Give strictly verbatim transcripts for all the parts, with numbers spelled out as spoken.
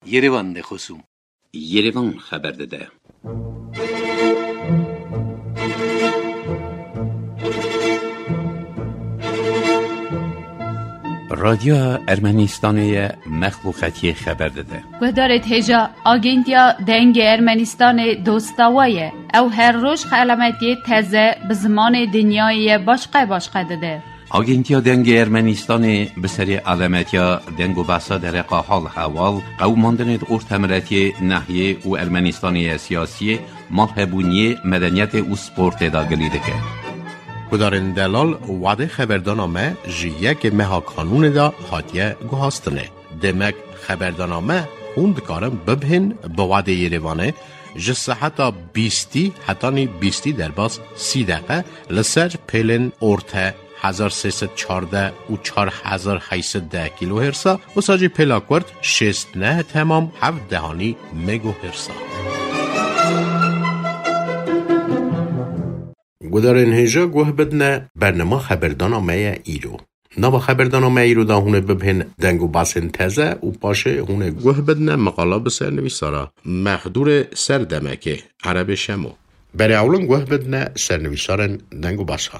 Yerevan de خصوم Yerevan خبر داده. رادیو ارمنستان مخلوقاتی خبر داده. گدارت هجا آگنتیا دنگ ارمنستان دوستاویه او هر روز علامتی تازه به زمان دنیای باشقه باشقه داده. آگنتیا دنگ ارمنستان به سری علامتیا دنگ و بحثا در حال حوال قوماندن ارتمرتی نحیه و ارمنستانی سیاسی مالهبونی مدنیت و سپورت داگلی دکه. کدارن دلال وعده خبردانامه جیه که مها قانون دا حاتیه گوهاستنه. دمک خبردانامه خوند کارم ببهن با وعده یریوانه جسه حتی بیستی حتی نی بیستی در باز سی دقیقه لسر پیلن ارته هزار سیصد چارده و چار هزار هیصد ده کیلو هرسا و ساجی پلاکورد شست نه تمام هفت دهانی مگو هرسا. گدارن هجا گوه بدنه برنامه خبردانامه ایرو. نوا خبردانامه ایرو دا هونه ببهن دنگو باسن تزه و پاشه هونه گوه بدنه مقالا بسر نویسارا مخدور سر دمکه عرب شمو. برای اولن گوه بدنه سر نویسارن دنگو باسا.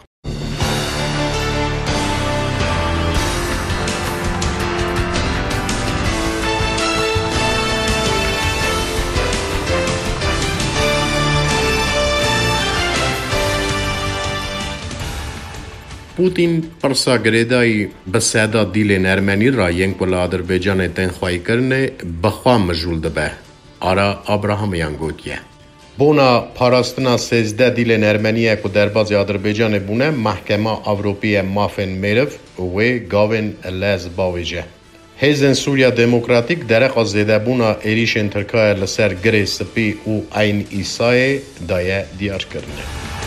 پوتین پرسا گریدای بسیدا دیلین ارمنی را ینگ بلا آذربایجان تنخواهی کرنه بخوا مجول دبه. آرا ابراهامیان گوتیه. بونا پاراستنا سیزده دیلین ارمنیه که در باز آذربایجان بونه محکمه اوروپی مافن میرف و گاوین لز باویجه. هیزن سوریا دموکراتیک درق از زیده بونا ایریشن ترکای لسر گری سپی و این ایسای دایه دیار کرنه.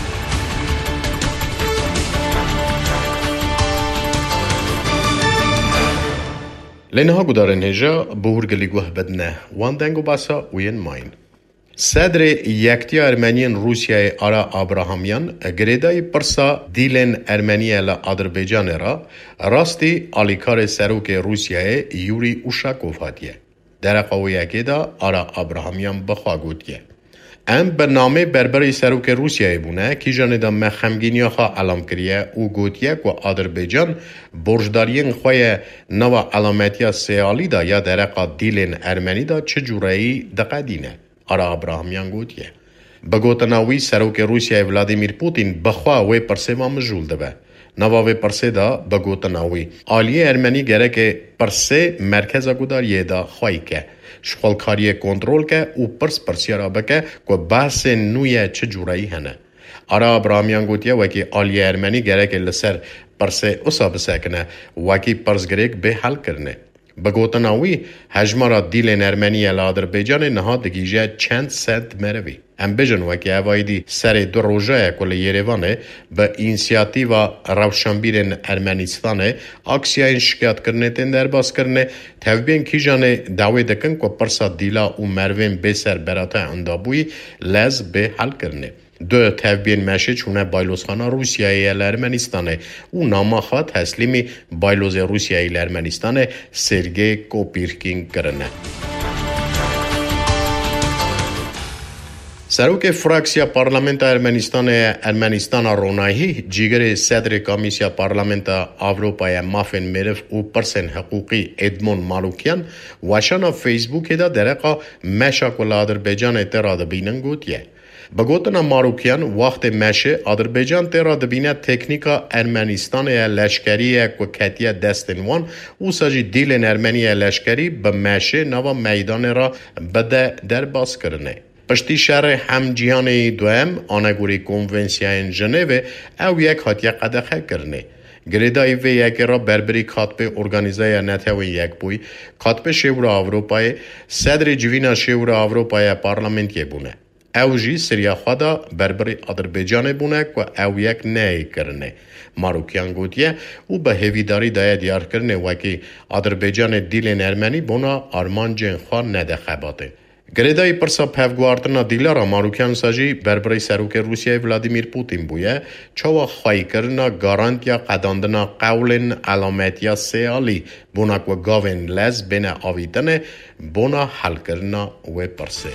لنها گدارن هجا بورگلی گوه بدنه وان دنگو باسا وین ماین. صدر یکتی ارمنیان روسیای آرا ابراهامیان گریدای پرسا دیلن ارمنیه ل آذربایجان را راستی آلیکار سروک روسیای یوری اوشاکوف هاتیه. در قویه که دا آرا ابراهامیان بخوا گوتیه. ام برنامه بربری سروک روسیای بونه که جاندا مخمگینیا خواه علام کریه او گوتیه که آذربایجان برجدارین خواه نوا علامتیا سیالی دا یا درقا دیلین ارمنی دا چه جورایی دقدینه. آرا ابراهامیان گوتیه. بگوتناوی سروک روسیای ولادیمیر پوتین بخواه وی پرسه و مجول دبه. نوا وی پرسه دا بگوتناوی آلیه ارمنی گره که پرسه مرکز گوداریه دا خواهی که شخالکاری کنترل که او پرس پرسیارا بکه که بحث نویه چه جورایی هنه. آرا ابراهامیان گوتیه وکی آلیه ارمنی گره که لسر پرسه اصا بسکنه وکی پرسگریک به حل کرنه. بگوتناوی هجمارا دیلین ارمنیه لآذربایجان نها دگیجه چند سنت مروی. ام بجن وکی اوایدی سر دو روژه کل یریوانه به اینسیاتیوا روشنبیرین ارمنستانه اکسیاین شکایت کرنه تن در باز کرنه توبین کیجانه دعوی دکن که پرسا دیلا و مروین بسر براتا اندابوی لز به حل کرنه. دو توبین مشه چونه بایلوزخانه روسیایی لرمنستانه و نامخوا تسلیمی بایلوز روسیایی لرمنستانه سرگی کوپیرکین کرنه. سروک فراکسیا پارلمنت ارمنستان ارمنستان رونایی جیگر صدر کمیسیا پارلمنت اروپای مافن میرف و پرسن حقوقی ادمون مالوکیان وشانا فیسبوک دا درقا مشاکل آذربایجان تراد بینن گوتیه. بگوتنا ماروکیان وقت مشه آذربایجان ترا دبینه تکنیکا ارمنستان لشکری که کتیه دستنوان و ساجی دیلن ارمنی لشکری به مشه نوا میدان را بده در باز کرنه. پشتی شهر هم جهانی دوام آنگوری کنونسیون ژنو او یک هاتیه قدخه کرنه. گریدای وی یک را بربری کاتب ارگانیزای نتوی یک بوی کاتب شورای اروپای صدر جوینا شورای اروپای پارلمنتی بونه. او جی سریا خدا بربری آذربایجان بونه که او یک نه کرنه. ماروکیان گوتیه او به هویداری دایه دیار کرنه وکی آذربایجان دیلین ارمنی بونا آرمان جن خواه نده خباته. Գրեդայի պրսա փևգուարտնա դիլարա Մարուքյան սաժի բերբրեի սերուկե Ռուսիայի Վլադիմիր Պուտին բույե չովա խայկրնա գարանտիա qadandına qawlen alametiya seali բունակվը գավեն լեզ բենը ավիտն է բոնա հալկրնա ուե պրսե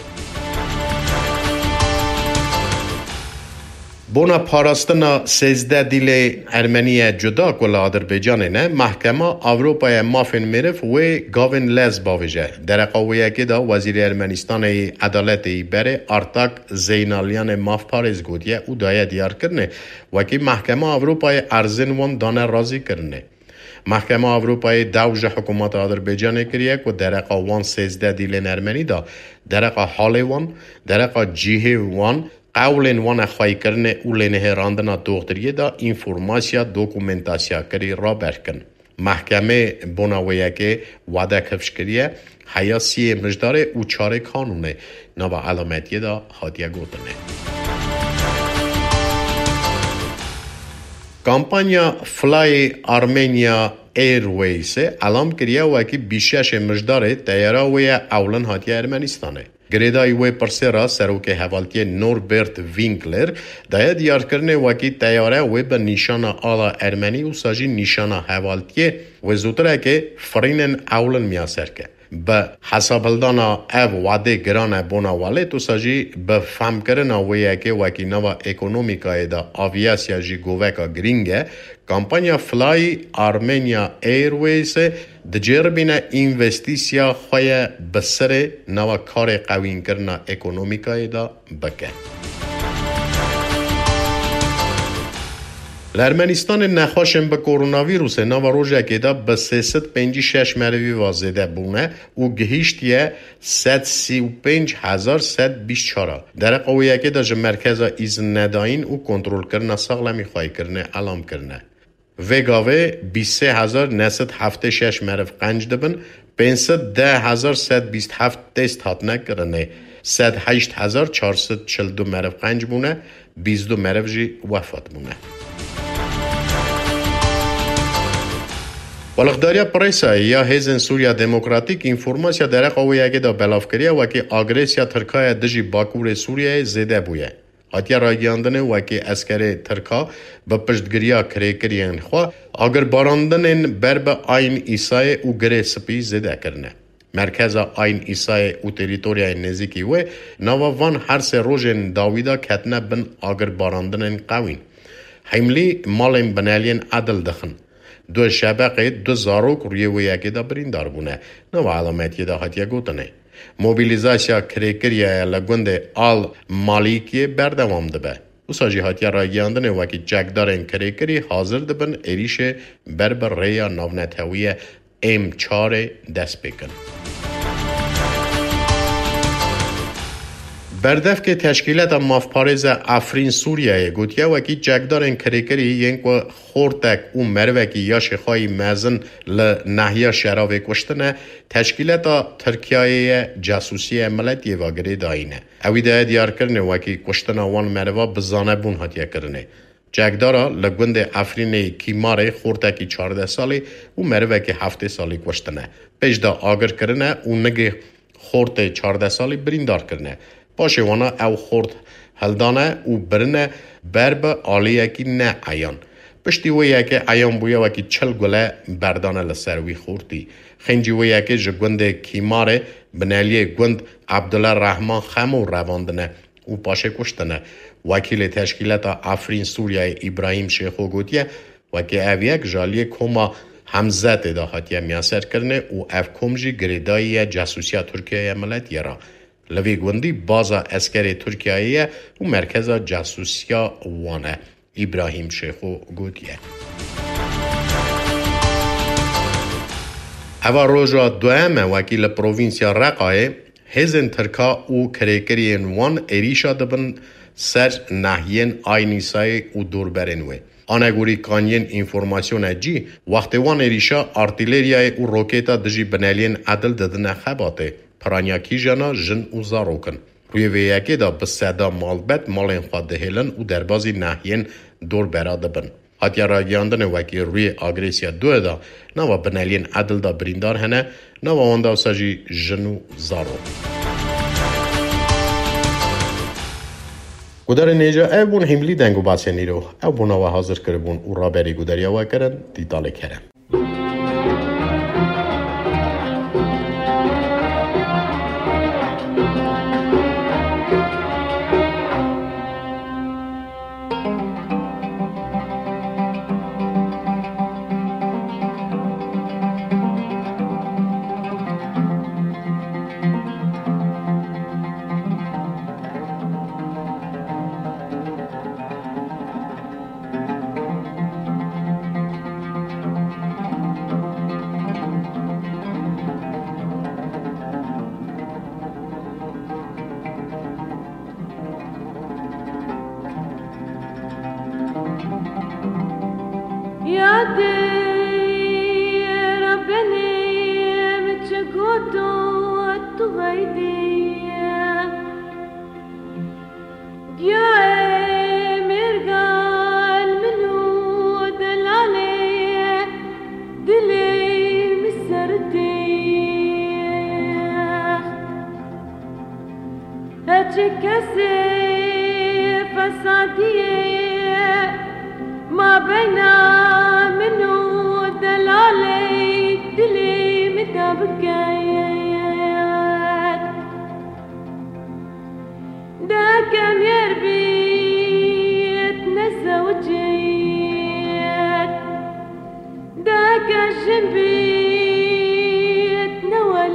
Բոնա Փարաստանա սեզդա դիլե Արմենիա ջուդա կոլ Ադրբեջանն է մահկամա Ավրոպայա մաֆեն մերև ու գավեն լեզ բավեժը դերակավույակի դա վազիրի Արմենստանը ադալետի բերե արտակ Զեյնալյանը մաֆ Փարեզ գոդիա ու դայա դիարկրն է վակի մահկամա Ավրոպայա արզենվոն դանա ռազի կրն է Մահկամա Ավրոպայի դավժը հկումատը Ադրբեջանը կրիակ ու դերակավան սեզդա դիլեն Արմենի դա դերակա հալեվան դերակա ջիհեվան Qawlen wana xaykırne ulene herandına doğdırıya da informasya dokumentasya kiri raberkin. Mahkeme bonavayake vada kıfşkiriye hayasiye müjdare uçare kanune nava alametiye da hadiye gotine. Kampanya Fly Armenia Airways'e alam kiriye vaki bişeşe müjdare teyara veya avlan hadiye Ermenistan'e. Գրեդայի ու պրսերա սերուկե հավալտիե Նորբերտ Վինկլեր դայա դիարկրնե վակի տայարա ուեբը նիշանա ալա Արմենի ու սաժի նիշանա հավալտիե վեզուտրակե ֆրինեն աուլն միասերկե բ հասաբլդանա ավ վադե գրանա բոնավալետ ու սաժի բ ֆամկրնա ուեյակե վակի նավա էկոնոմիկայե դա ավիասիա ժի գովեկա գրինգե Kampanya Fly Armenia Airways-e dëgjerbina investisia xoye bësëre nava kare qawin kërna ekonomikayê da bike. L'Ermenistanê nexweşên bi koronavirûsê nava rojekê de bi sê sed pêncî şeş merivî va zêde bûne û gihîştiye sed sî û pênc hezar sed bîst çar. Dereqewiyekê de ji merkeza îzin nedayîn û kontrolkirina saxlemî xwaykirinê elam kirine. Vegavê bîst sê hezar nê sed heftê şeş meriv qenc dibin, pênc sed deh hezar sed bîst heft test hatine kirinê, sed heşt hezar çar sed çil du meriv qenc bûne, bîst du meriv jî wefat bûne. Balıqdarya Presayê ya Hêzên Sûriya Demokratîk informasiya dereqewiyekê de belav kiriye wekî agresiya Tirkaya dijî Bakurê Sûriyayê zêde bûye. Hatiya ragiyandinê wekî eskerê Tirka bi piştgiriya kirêkiriyên xwe agirbarandinên ber bi Ayn Îsayê û girê spî zêde kirine. Merkeza Ayn Îsayê û terîtoryayê nêzîkî wê nava van her sê rojên dawî de ketine bin agirbarandinên qewîn. Hemlî malên bineliyên edil dixin. Du şebeqê du zarok rûyê wêyekê de birîndar bûne. Nava elametiye de hatiye gotinê. Mobilizasya kirêkiriyaya li gundê Al Malikiyê berdewam dibe. Wisa jî hatiye ragiyandinê wekî çekdarên kirêkirî hazir dibin êrîşê ber bi rêya navnetewîyê êm çarê dest pê kin. Berdevkê Teşkîlata Mafparêza Efrîn Sûriyayê gotiye wekî çekdarên kirêkirî yên ku xortek û merivekî yaşê xwayî mezin li nehiya şeravê kuştine Teşkîlata Tirkiyeyê casûsiyê miletiyê ve girê dayîne. Ewî de diyarkirinê wekî kuştina wan meriva bi zanebûn hatiye kirinê. Çekdara li gundê Efrînê Kîmarê xortekî çardeh salî û merivekî heftê salî kuştine. Pêş de agirkirine û nigê xortê çardeh salî birîndar kirine. Paşê wana ew xort heldane û birine ber bi aliyekî ne eyan. Piştî wê yekê eyan bûye wekî çil gule berdane li ser wî xortî. Xencî wê yekê ji gundê Kîmarê bineliyê gund Abdullah Rehman Xemû revandine û paşê kuştine. Wekîlê Teşkîlata Efrîn Sûriyayê İbrahîm Şêxo gotiye wekî ev yek ji aliyê koma Hemzetê de hatiye miyaserkirinê û ev kom jî girêdayî casûsiya Tirkiyeyê miletiyê ra. Li vê gundî baza eskerê Tirkiyeyê û merkeza casûsiya wan e. İbrahîm Şêxo gotiye. Heva roja dueme wekî li provînsya Reqayê hêzên Tirka û kirêkiriyên wan êrîşa dibin ser nehiyên Ayn Îsayê û dorberên wê. Anegorî kaniyên înformasyonê cî wextê wan êrîşa artîleriyayê û rokêta dijî bineliyên edil didine xebatê. Piranya kîjana jin û zarokin. Rûyê vê yekê de bi seda malbet malên xwe dihêlin û derbasî nehiyên dorbera dibin. Hatiya ragiyandinê wekî rûyê agresiya duê de nava bineliyên edil de birîndar hene, nava wan de wisa jî jin û zarok. گودار نیجا او بون هملی دنگو باسی نیرو او بونا و حاضر کربون و رابری گوداریا و کرن دیداله کرن. ما بين منو دلالي دلي متابكات دا كم يربيت نسى وجيت دا كشن بيت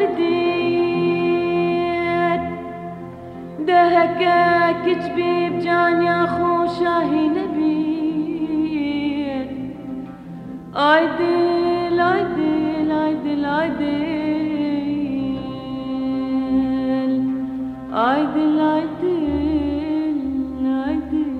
نوالديت دا هكا كتبي بجان يا خو شاهي نبي Aydil, aydil, aydil, aydil, aydil, aydil, aydil.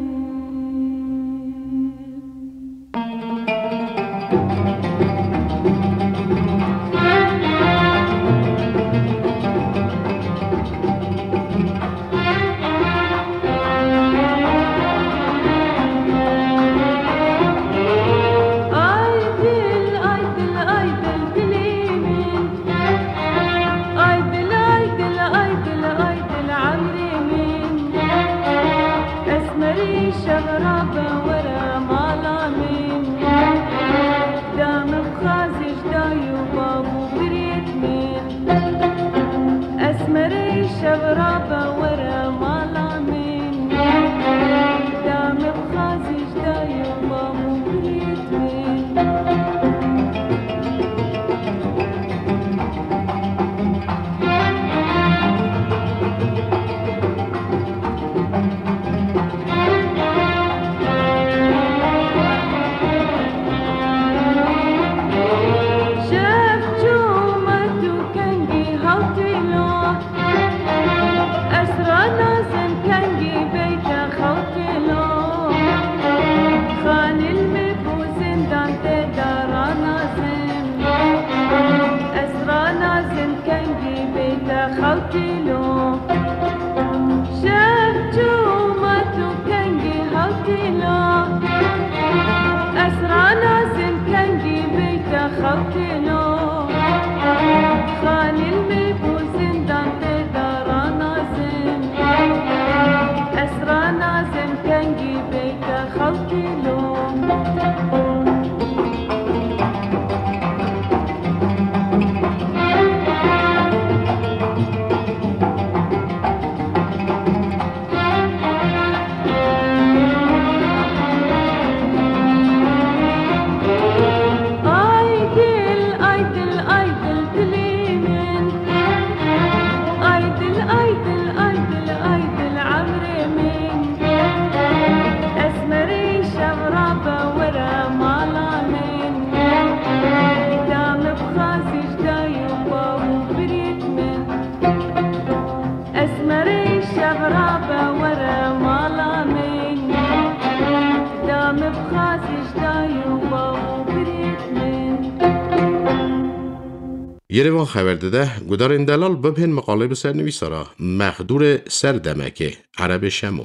یروان خبر داده گودار اندلال ببین مقاله بسر نویسارا مخدور سر دمکه عرب شمو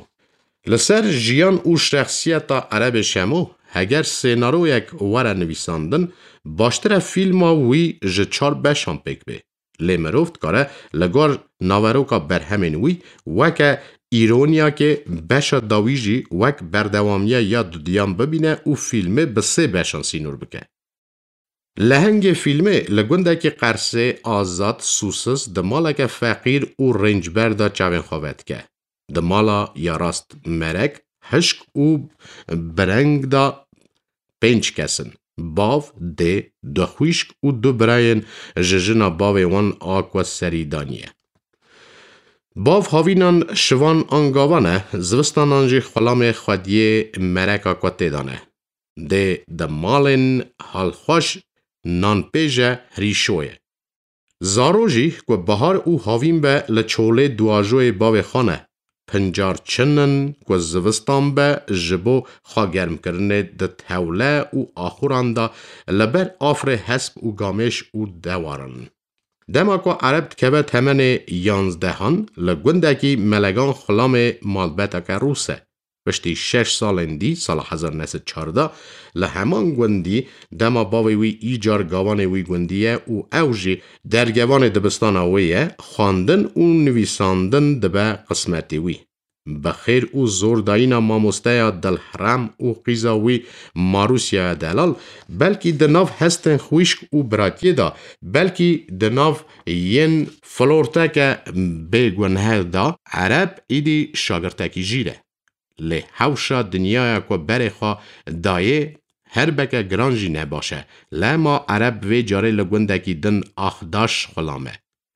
لسر جیان او شخصیت عرب شمو اگر سینارو یک وره نویساندن باشتر فیلم وی جچار بشان پک به لیمروفت کاره لگار ناوروکا برهمین وی وکه ایرونیا که بشا داویجی وک بردوامیه یا دودیان ببینه و فیلمه به سه بشان سینور بکه. لهنگ فیلمه لگونده که قرصه آزاد سوسس دمالا که فقیر و رنجبر دا چاوین خواهد که. دمالا یا راست مرک هشک و برنگ دا پنج کسن. باو ده دو خویشک و دو براین ججنا باوی وان آکوا سریدانیه. باو هاوینان شوان آنگاوانه زوستانان جی خلام خودیه مرک آکوا تیدانه. ده دمالن حال خوش نان پیجه ریشوه. زاروجی که بهار او هاوین به لچوله دواجوی باوی خانه. پنجار چنن که زوستان به جبو خاگرم کرنه ده توله و آخوران دا لبر آفر حسب و گامش و دوارن. دما که عرب که تمن یانزدهان لگونده که ملگان خلام مالبتا که روسه. پشتی شش سالن دی سال هزار نسد چارده لهمان گوندی دما باوی وی ایجار گوان وی گوندیه و اوجی در گوان دبستان ویه خواندن و نویساندن دبه قسمتی وی. بخیر و زور داینا ماموسته دل حرم و قیزاوی ماروسیا دلال بلکی دناف هستن خویشک و براتیه دا بلکی دناف ین فلورته که بگونه دا عرب ایدی شاگرتکی جیره. لی هوشا دنیای که برخوا دایه هر بکه گرانجی نباشه لما عرب وی جاره لگوندکی دن آخداش خلامه.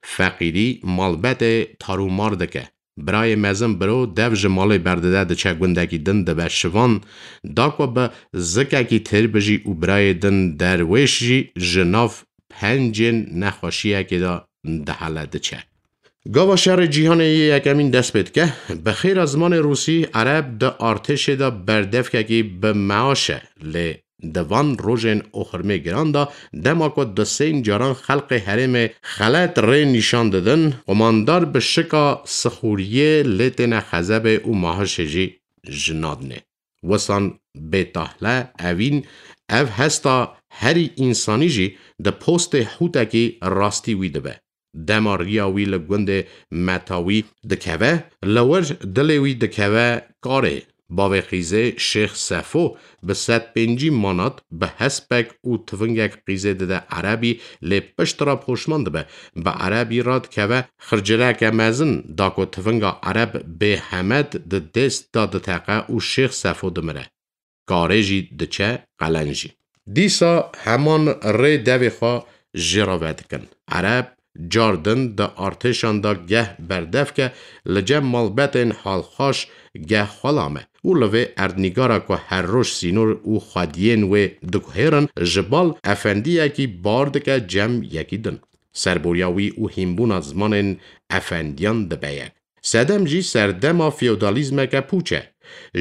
فقیری مالبت تارومار دکه. برای مزم برو دو جمالی برده ده چه گوندکی دن ده بشوان دا که به زکه کی تر بجی و برای دن درویش جی جناف پنجین نخوشیه که دا ده حاله ده چه. گاوا شهر جیهان یکمین دست بید که بخیر از زمان روسی عرب ده ارتش ده بردف که که به معاشه لی دوان روژن اخرمه گران ده دما که ده سین جاران خلق حرم خلط ری نشان دادن قماندار به شکا سخوریه لیتن خزب و ماهش جی جنادنه وسان بیتاهله اوین او هستا هری انسانی جی ده پوست حوته که راستی ویده به دما ریاوی لگوند متاوی دکوه لور دلوی دکوه کاره باوی قیزه شیخ صفو به ست پنجی مانات به حسبک او تونگک قیزه ده عربی لی پشترا پوشمانده به به عربی راد که خرجلک مزن داکو تونگا عرب به حمد ده دست داد تقه او شیخ صفو دمره کاره جی دچه قلنجی دیسا همان ری دوی خواه جراوید کن عرب جاردن دا ارتشان دا گه بردف که لجم مالبتن حال خوش گه خلامه او لوه اردنگارا که هر روش سینور او خادین و دکهرن جبال افندیه کی بارد که جم یکی دن سربوریاوی او همبون از زمان افندیان دبیه سدم جی سردما فیودالیزم که پوچه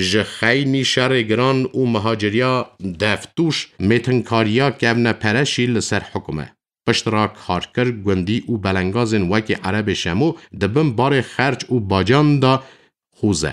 جخینی شرگران و مهاجریا دفتوش میتنکاریا که ابن پرشی لسر حکمه پشترا کارکر گوندی و بلنگازن وکی عرب شمو دبن بار خرج و باجان دا خوزه.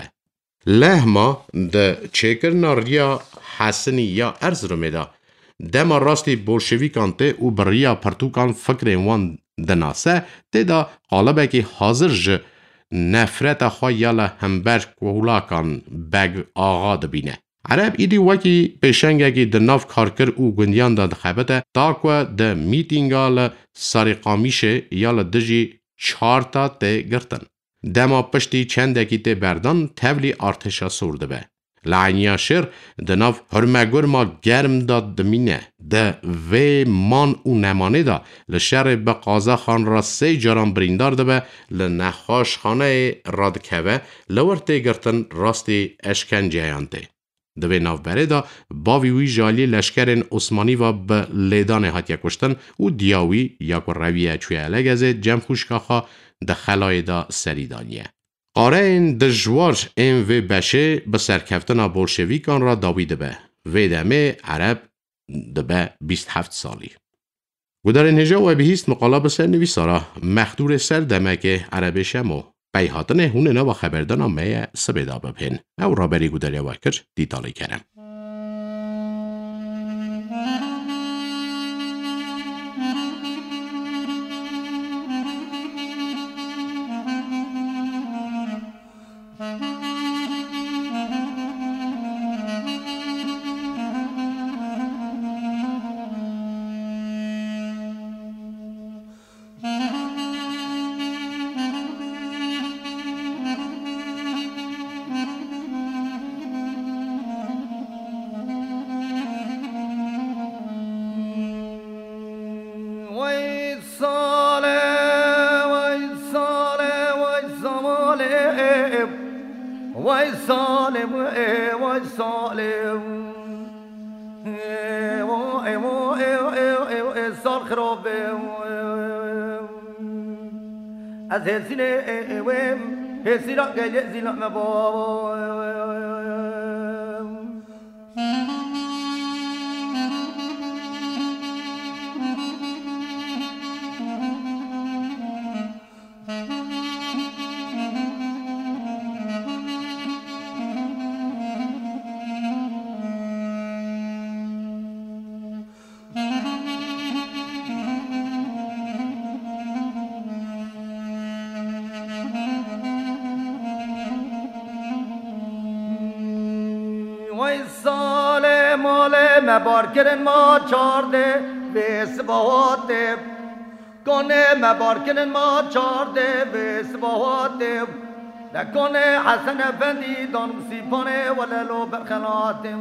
لحما ده چکرنا ریا حسنی یا ارز رو میده. دما راستی بولشویکان ته و بریا پرتوکان فکر وان دناسه ته دا قالبه که حاضر جه نفرت خواه یالا همبر کولاکان بگ آغا دبینه. عرب ایدی وکی پیشنگه که ده ناف کارکر او گندیان دا دخبته تاکوه ده میتینگال ساری قامیشه یالا دجی چارتا ته گرتن. دما پشتی چنده که ته بردان تولی ارتشا سورده به. لعنیا شر ده ناف هرمگور ما گرم داد دمینه ده وی مان او نمانه دا لشر به قازه خان را سی جاران بریندار ده به لنخاش خانه رادکوه لورته گرتن راستی اشکنجه یانته. دوی ناف بره دا باوی وی جالی لشکرین عثمانی و به لیدان هاتیا کشتن و دیاوی یا که رویه چوی علگزه جم خوشکاخا ده خلای دا سریدانیه. قاره این دجوار این وی بشه به سرکفتن بولشویکان را داویده به وی دمه عرب دبه بیست هفت سالی. و در این هجا و بهیست مقالا بسر نویسارا مخدور سر دمه که عرب شمو بیهاتن هونه نا و خبردان همه سبیدا بپین او را بری گودریا وکر دیتالی کرم. Mm-hmm. ساله وای ساله وای ساله وای ساله وای ساله وای وای سال خرابه از هسینه ویم هسی را گلی زیلا مبا سال مال مبار کرن ما چارده به سباواته کنه مبار کرن ما چارده به سباواته نکنه حسن افندی دانم سیپانه وللو برخلاته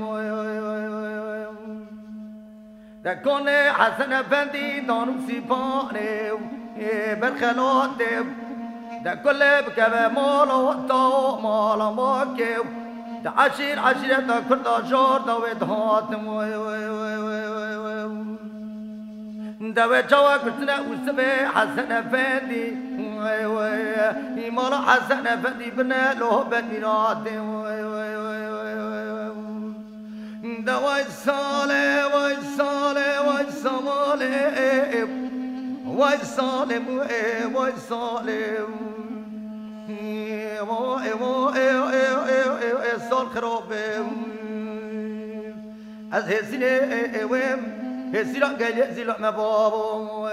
نکنه حسن افندی دانم سیپانه برخلاته نکل بکوه مالا وطا مالا ماکه عشير عشيرة كردا جور دوي دهاتم وي وي وي وي وي دوي جوا كرتنا وسبي حسن أفندي وي وي مالا حسن أفندي بنا له بنيراتي وي وي وي وي دوي صالح وي صالح وي صالح وي صالح وي صالح سال خرابه از هسینه ویم هسی را گلی زیلا مبابا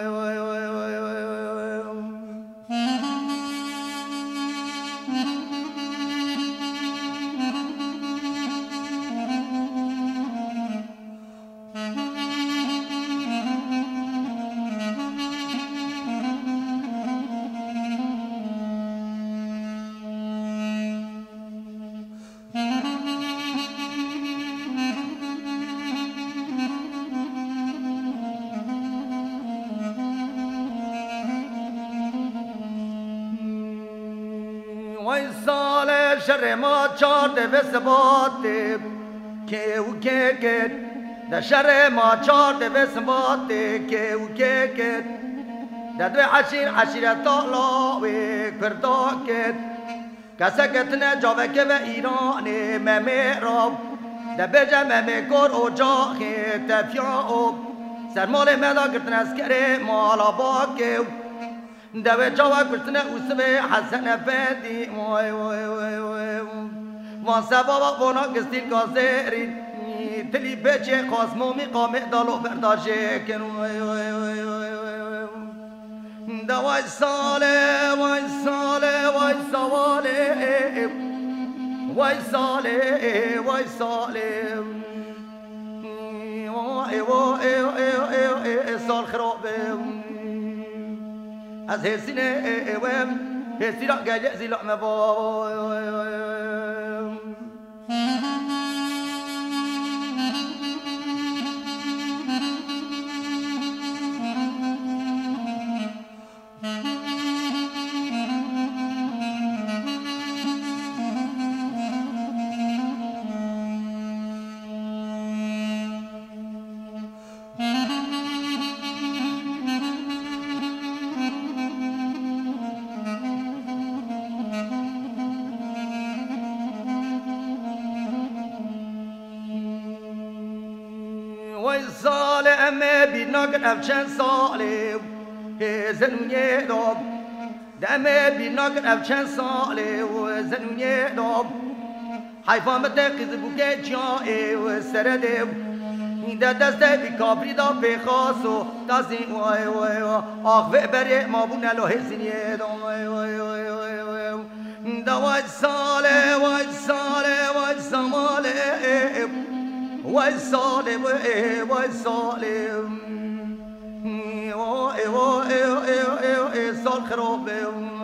شر ما چارده به ثباته که او که که در شر ما چارده به ثباته که او که که در دو عشیر عشیرت تالا و کردا که کسکتنه جاوه که و ایران ممه را در بجه ممه کر و جاخی تفیا و سرمال مدا کرتن از کره مالا باکه دوه جوا کرتنه اوسمه حسن افندی وای وای وای وای وان سبابا بونا گستین کازرین تلی بچه قاسمومی قامه دالو برداشه کن وای وای وای وای دوای ساله وای ساله وای سواله وای ساله وای ساله وای وای سال خرابه از هسینه اوام هسی را گلی زیلا مبا ناگر افچن ساله زنونی داب دمه بی ناگر افچن ساله و زنونی داب حیفان بده قیز بوکه جای و سرده ده دسته بی کابری دا بخواست و تازین وای وای وای آخوه بره ما بو نلو هزینی دام وای وای وای وای وای دوای ساله وای ساله وای سماله وای ساله وای ساله وای وای سال خرابه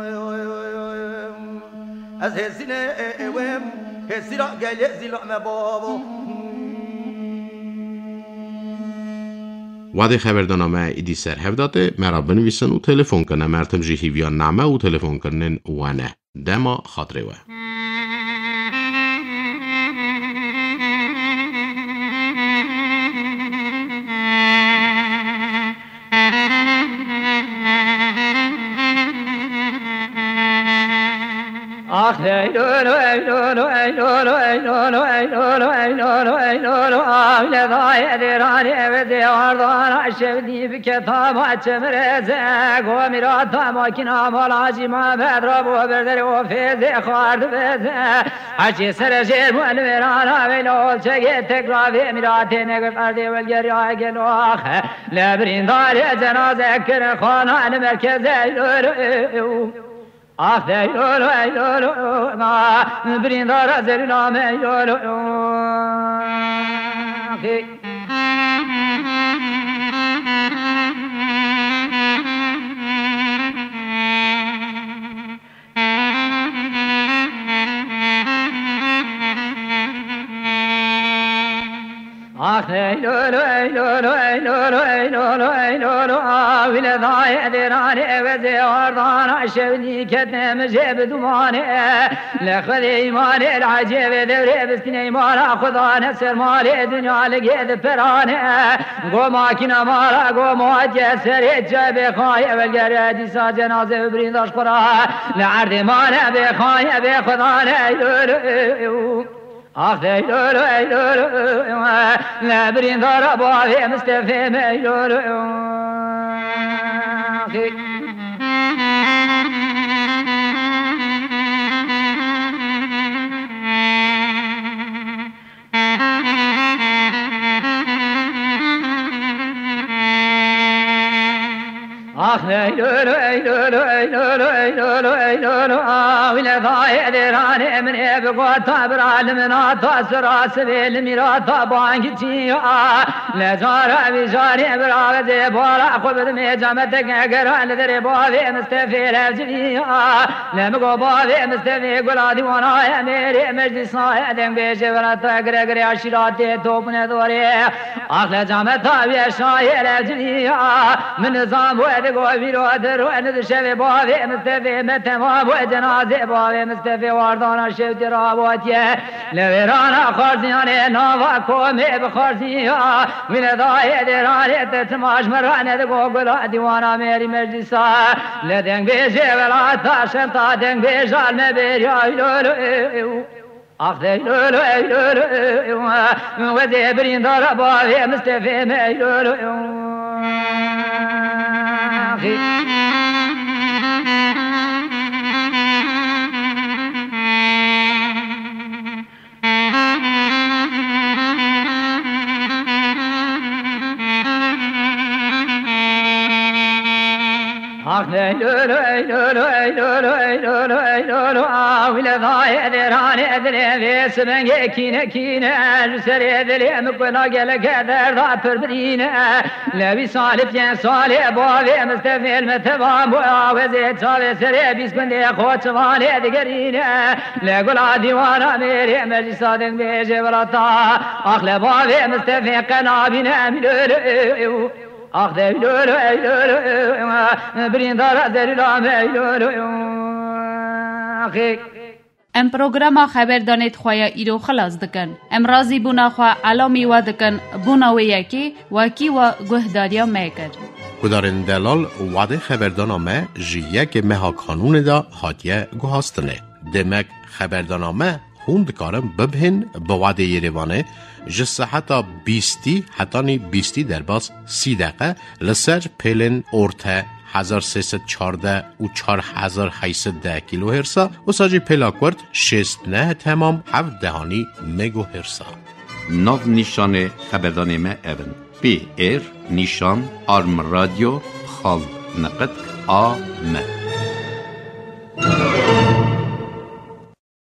از هزینه اوام هزی را گلی زیلا مبابا وادي خبردنامه ایدی سر هفداته مرا بنویسن و تلفن کنه مرتم جی هیویان نامه و تلفن کنن وانه دما خاطره و آخ ایلولو ایلولو ایلولو ایلولو ایلولو ایلولو ایلولو آویل دای دیرانی و دیواردان عشبدی بکتاب چمرزه گومیرا تاماکینا مالاجی محمد را بو بردر و فیز خوارد بزه هرچی سر شیر مولویران آویلو چگه تکراوی میراتی نگر فردی ولگری آگلو آخ لبرین داری جنازه کر خانان مرکز ایلولو آخ ایلولو ایلولو ما بریندار زرینام ایلولو آخی آخ ایلولو ایلولو ایلولو ایلولو ایلولو آویل دای دیرانی و زیاردان عشبنی کتن مجیب دومانه لخد ایمان العجیب دوره بستین ایمان خدا نصر مال دنیا لگید پرانه گو ماکینا مارا گو موجه سری جب خواهی ولگر دیسا جنازه برینداش خورا لعرد مانه بخواهی بخدا ایلولو آخ ایلولو ایلولو لبرین دارا باوی مستفیم ایلولو آخی آخ ایلولو ایلولو ایلولو ایلولو ایلولو آویل دای دیرانی منی بگوتا برال مناتا سرا سبیل میراتا بانگی چیا لجارا بیجاری براغزی بارا خوبت می جامت گران در باوی مستفی رفجویا لمگو باوی مستفی گلا دیوانای میری مجلسای دنگ بیشه براتا گرگری عشیراتی توپن دوری آخ لجامتا بیشای رفجویا من نظام بود گوی رو در رو اند شب باوی مستفی متمام و جنازه باوی مستفی واردان شب دراباتیه لویران خارزیان نوا کومی بخارزیا ولدای درانه تتماش مرانه دگو گلا دیوانا میری مجلسا لدنگ بیشه ولا تاشن تا دنگ بیشال مبیری ایلولو آخ ایلولو ایلولو و زبرین دارا باوی مستفی ایلولو آخی آخ ایلولو ایلولو ایلولو ایلولو ایلولو آویل دای دیرانی دلی ویس بنگی کینه کینه سری دلی مکنا گل کدر دا پر برینه لبی سالی پین سالی باوی مستفیل متبام بو آوزی چاوی سری بیس کنده خوچوانی دگرینه لگولا دیوانا میری مجلسا دن بیجه براتا آخ لباوی مستفیل قنابین امیلولو آخ ایلولو ایلولو بریندار زرلام ایلولو آخی ام پروگرام خبردانیت خواه ایرو خلاص دکن ام رازی بونا خواه علامی و دکن بونا و یکی وکی و گهداریا میکر کدارن دلال وعده خبردانامه جی یک مها کانون دا هاتیه گوهاستنه دمک خبردانامه هوند کارم ببهن به وعده یریوانه جسه حتی بیستی حتی نی بیستی در باز سی دقیقه لسر پیلن ارته هزار سیصد چارده و چار هزار هیصد ده کیلو هرسا و ساجی پیلاکورد شست نه تمام هفت دهانی مگو هرسا ناو نیشان خبردانامه اون پی ایر نیشان آرم رادیو خال نقد آ م